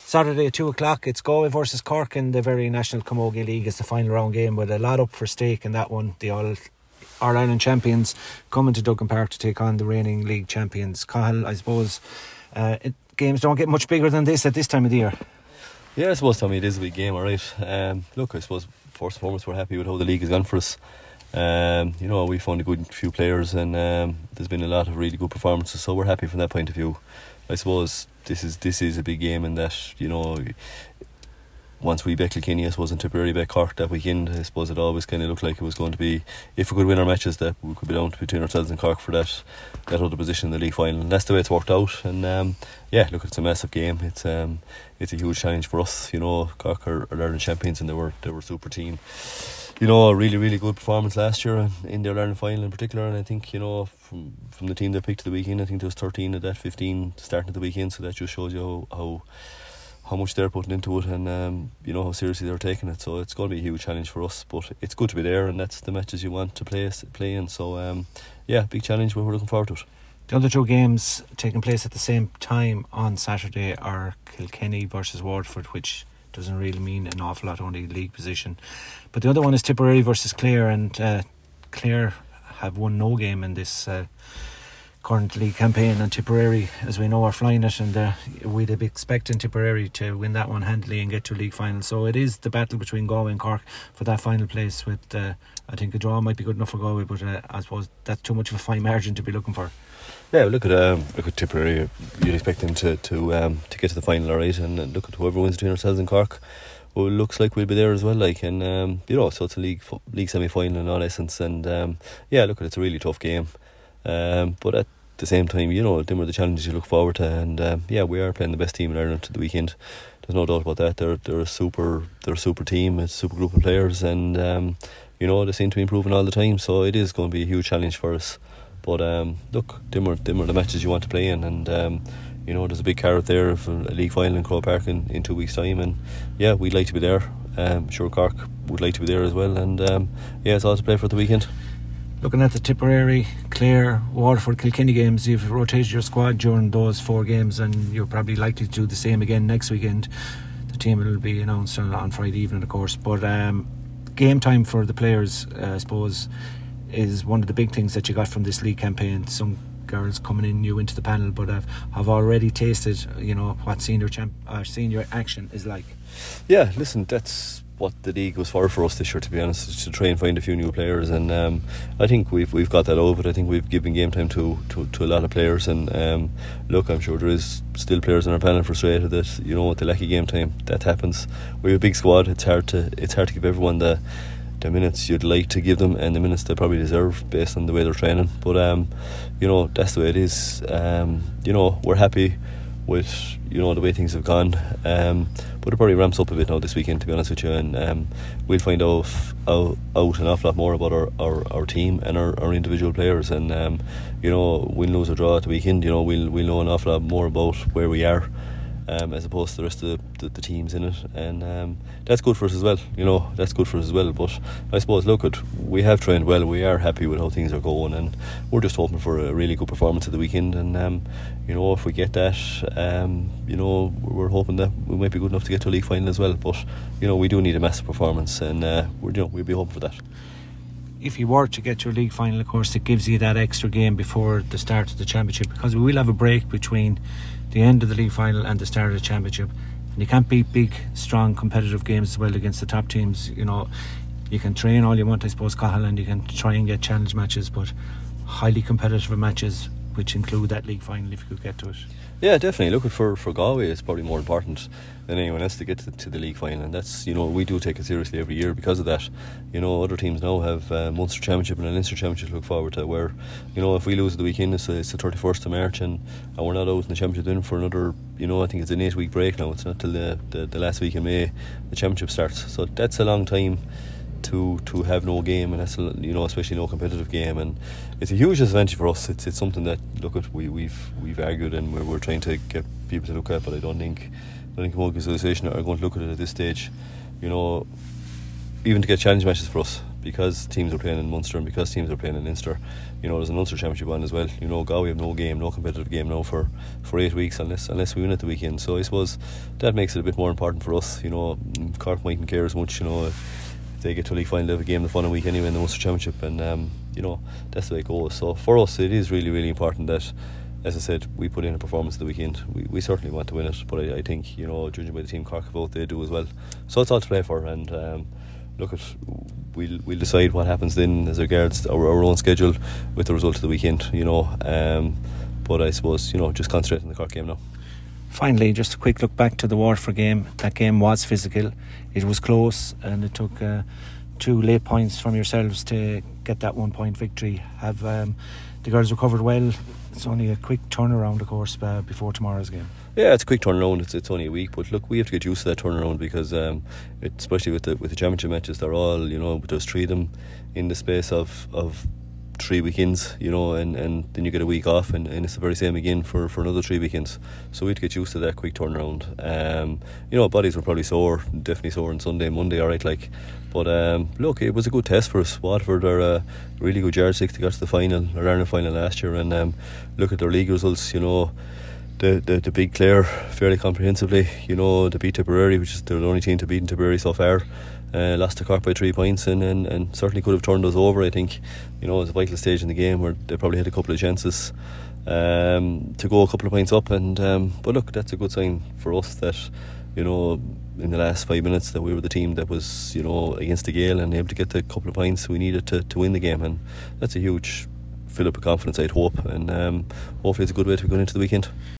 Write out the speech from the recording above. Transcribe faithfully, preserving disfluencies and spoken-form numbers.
Saturday at two o'clock, it's Galway versus Cork in the very National Camogie League. It's the final round game with a lot up for stake in that one. The All Ireland champions coming to Duggan Park to take on the reigning league champions. Cahill, I suppose uh, it, games don't get much bigger than this at this time of the year. Yeah, I suppose, Tommy, it is a big game, alright. Um, look, I suppose first and foremost we're happy with how the league has gone for us. Um, you know, we found a good few players and um, there's been a lot of really good performances, so we're happy from that point of view. I suppose this is this is a big game in that, you know, once we bet Kilkenny, I suppose, in Tipperary bet Cork that weekend, I suppose it always kind of looked like it was going to be, if we could win our matches, that we could be down between ourselves and Cork for that that other position in the league final, and that's the way it's worked out. And um, yeah, look, it's a massive game. It's um, it's a huge challenge for us. You know, Cork are, are Ireland champions and they were they were a super team. You know, a really, really good performance last year in the All-Ireland final in particular, and I think, you know, from from the team they picked to the weekend, I think there was thirteen of that, fifteen starting at the weekend, so that just shows you how how, how much they're putting into it, and um, you know, how seriously they're taking it. So it's going to be a huge challenge for us, but it's good to be there, and that's the matches you want to play play in. So um, yeah, big challenge, we're looking forward to it. The other two games taking place at the same time on Saturday are Kilkenny versus Waterford, which doesn't really mean an awful lot, only league position. But the other one is Tipperary versus Clare, and uh, Clare have won no game in this uh, current league campaign, and Tipperary, as we know, are flying it, and uh, we'd be expecting Tipperary to win that one handily and get to a league final. So it is the battle between Galway and Cork for that final place, with uh, I think a draw might be good enough for Galway, but uh, I suppose that's too much of a fine margin to be looking for. Yeah, look at um, look at Tipperary. You'd expect them to to um, to get to the final, alright, and, and look at whoever wins between ourselves and Cork. Well, it looks like we'll be there as well, like, and um, you know, so it's a league league semi final in all essence, and um, yeah, look, it's a really tough game, um, but at the same time, you know, them are the challenges you look forward to, and um, yeah, we are playing the best team in Ireland to the weekend. There's no doubt about that. They're they're a super they're a super team, a super group of players, and um, you know, they seem to be improving all the time. So it is going to be a huge challenge for us. But um, look, them are, them are the matches you want to play in, and um, you know, there's a big carrot there for a league final in Croke Park in, in two weeks' time, and yeah, we'd like to be there. Um, sure, Cork would like to be there as well, and um, yeah, it's all to play for the weekend. Looking at the Tipperary, Clare, Waterford, Kilkenny games, you've rotated your squad during those four games, and you're probably likely to do the same again next weekend. The team will be announced on, on Friday evening, of course, but um, game time for the players, uh, I suppose, is one of the big things that you got from this league campaign. Some girls coming in new into the panel, but have, have already tasted, you know, what senior champ, uh, senior action is like. Yeah, listen, that's what the league was for for us this year, to be honest, to try and find a few new players, and um, I think we've we've got that over. I think we've given game time to, to, to a lot of players, and um, look, I'm sure there is still players in our panel frustrated that, you know, with the lacky game time, that happens. We have a big squad. It's hard to it's hard to give everyone the the minutes you'd like to give them and the minutes they probably deserve based on the way they're training, but um, you know, that's the way it is. Um, you know, we're happy with, you know, the way things have gone, um, but it probably ramps up a bit now this weekend, to be honest with you, and um, we'll find out, out, out an awful lot more about our, our, our team and our, our individual players, and um, you know, win, lose or draw at the weekend, you know, we'll, we'll know an awful lot more about where we are, Um, as opposed to the rest of the, the, the teams in it, and um, that's good for us as well, you know, that's good for us as well. But I suppose, look, at we have trained well, we are happy with how things are going, and we're just hoping for a really good performance at the weekend, and um, you know, if we get that, um, you know, we're hoping that we might be good enough to get to a league final as well. But you know, we do need a massive performance, and uh, we're, you know, we'll be hoping for that. If you were to get to a league final, of course, it gives you that extra game before the start of the championship, because we will have a break between the end of the league final and the start of the championship, and you can't beat big, strong, competitive games as well against the top teams. You know, you can train all you want, I suppose, Cahill, and you can try and get challenge matches, but highly competitive matches, which include that league final, if you could get to it. Yeah, definitely. Look, for for Galway, it's probably more important than anyone else to get to, to the league final, and that's, you know, we do take it seriously every year because of that. You know, other teams now have uh, Munster Championship and a Leinster Championship to look forward to, where, you know, if we lose at the weekend, it's, it's the thirty-first of March, and, and we're not out in the championship then for another, you know, I think it's an eight week break now. It's not till the, the, the last week in May the championship starts, so that's a long time to to have no game, and that's, you know, especially no competitive game, and it's a huge advantage for us. It's it's something that, look at, we we've we've argued and we're, we're trying to get people to look at, but I don't think I don't think Camogie Association are going to look at it at this stage. You know, even to get challenge matches for us, because teams are playing in Munster and because teams are playing in Leinster, you know, there's an Ulster Championship on as well. You know, Galway have no game, no competitive game now for, for eight weeks unless unless we win at the weekend. So I suppose that makes it a bit more important for us. You know, Cork mightn't care as much, you know, if they get to a league final, they have a game the following week anyway in the Munster Championship, and um, you know, that's the way it goes. So for us it is really, really important that, as I said, we put in a performance at the weekend. We, we certainly want to win it, but I, I think, you know, judging by the team Cork have out, they do as well. So it's all to play for, and um, look, at we'll we'll decide what happens then as regards our, our own schedule with the result of the weekend. You know, um, but I suppose, you know, just concentrate on the Cork game now. Finally, just a quick look back to the Waterford game. That game was physical, it was close, and it took uh, two late points from yourselves to get that one point victory. Have um, the girls recovered well? It's only a quick turnaround, of course, uh, before tomorrow's game. Yeah, it's a quick turnaround. It's it's only a week, but look, we have to get used to that turnaround because, um, it, especially with the with the championship matches, they're all, you know, there's three of them in the space of of three weekends, you know, and, and then you get a week off, and, and it's the very same again for, for another three weekends. So we have to get used to that quick turnaround. Um, you know, bodies were probably sore, definitely sore on Sunday, Monday, all right, like. But um, look, it was a good test for us. Waterford are a really good yardstick to get to the final, or Ireland final last year, and um, look at their league results. You know, the the, the big Clare fairly comprehensively. You know, they beat Tipperary, which is the only team to beat in Tipperary so far. Uh, lost to Cork by three points and, and, and certainly could have turned us over. I think, you know, it was a vital stage in the game where they probably had a couple of chances um, to go a couple of points up, and um, but look, that's a good sign for us that, you know, in the last five minutes that we were the team that was, you know, against the gale and able to get the couple of points we needed to, to win the game, and that's a huge fill up of confidence, I'd hope, and um, hopefully it's a good way to go into the weekend.